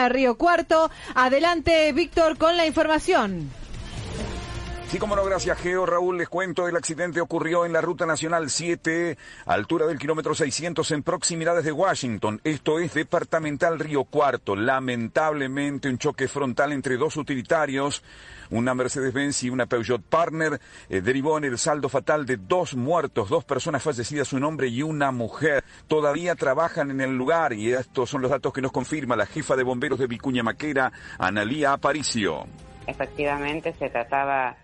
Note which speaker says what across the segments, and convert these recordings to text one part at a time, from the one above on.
Speaker 1: de Río Cuarto. Adelante, Víctor, con la información.
Speaker 2: Sí, como no, gracias, Geo. Raúl, les cuento, el accidente ocurrió en la Ruta Nacional 7, altura del kilómetro 600, en proximidades de Washington. Esto es departamental Río Cuarto. Lamentablemente, un choque frontal entre dos utilitarios, una Mercedes-Benz y una Peugeot Partner, derivó en el saldo fatal de 2 muertos, 2 personas fallecidas, un hombre y una mujer. Todavía trabajan en el lugar y estos son los datos que nos confirma la jefa de bomberos de Vicuña Maquena, Analía Aparicio.
Speaker 3: Efectivamente, se trataba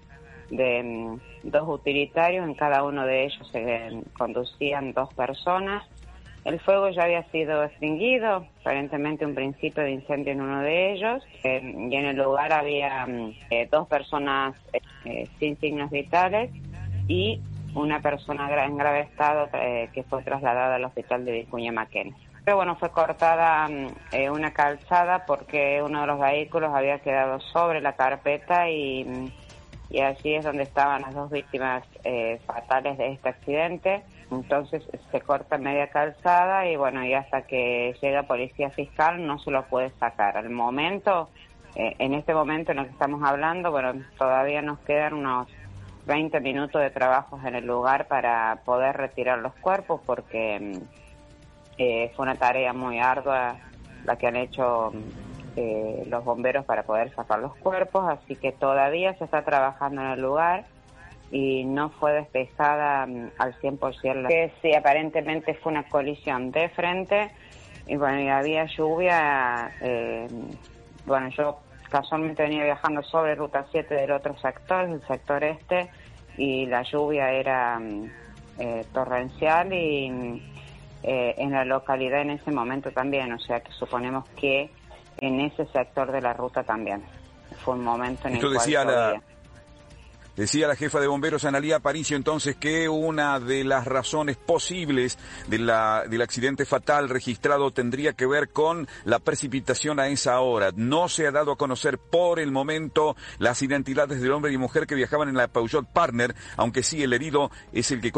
Speaker 3: de 2 utilitarios, en cada uno de ellos se conducían 2 personas. El fuego ya había sido extinguido, aparentemente un principio de incendio en uno de ellos, y en el lugar había 2 personas sin signos vitales y una persona en grave estado que fue trasladada al hospital de Vicuña Maquena. Pero bueno, fue cortada una calzada porque uno de los vehículos había quedado sobre la carpeta y allí es donde estaban las 2 víctimas fatales de este accidente. Entonces se corta media calzada y bueno, y hasta que llega policía fiscal no se lo puede sacar. Al momento, en este momento en el que estamos hablando, bueno, todavía nos quedan unos 20 minutos de trabajos en el lugar para poder retirar los cuerpos porque fue una tarea muy ardua la que han hecho los bomberos para poder sacar los cuerpos, así que todavía se está trabajando en el lugar y no fue despejada al 100%. Que sí, aparentemente fue una colisión de frente y bueno, y había lluvia. Bueno, yo casualmente venía viajando sobre Ruta 7 del otro sector, el sector este, y la lluvia era torrencial y en la localidad en ese momento también, o sea que suponemos que en ese sector de la ruta también. Fue un momento en el cual
Speaker 2: decía la jefa de bomberos, Analía Aparicio, entonces, que una de las razones posibles del accidente fatal registrado tendría que ver con la precipitación a esa hora. No se ha dado a conocer por el momento las identidades del hombre y mujer que viajaban en la Peugeot Partner, aunque sí el herido es el que